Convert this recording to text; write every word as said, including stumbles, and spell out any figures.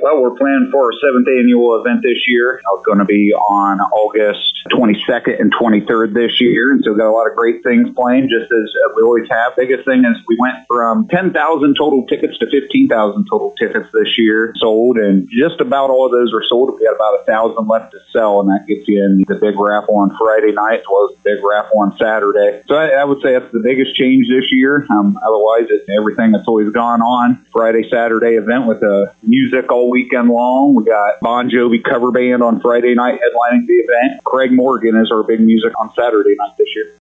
Well, we're planning for our seventh annual event this year. It's going to be on August twenty-second and twenty-third this year, and so we've got a lot of great things planned, just as we always have. Biggest thing is we went from ten thousand total tickets to fifteen thousand total tickets this year sold, and just about all of those are sold. We got about a thousand left to sell, and that gets you in the big raffle on Friday night as well as the big raffle on Saturday. So I, I would say that's the biggest change this year. Um, otherwise, it's everything that's always gone on. Friday, Saturday event with uh, music all weekend long. We got Bon Jovi cover band on Friday night headlining the event. Craig Morgan is our big music on Saturday night this year.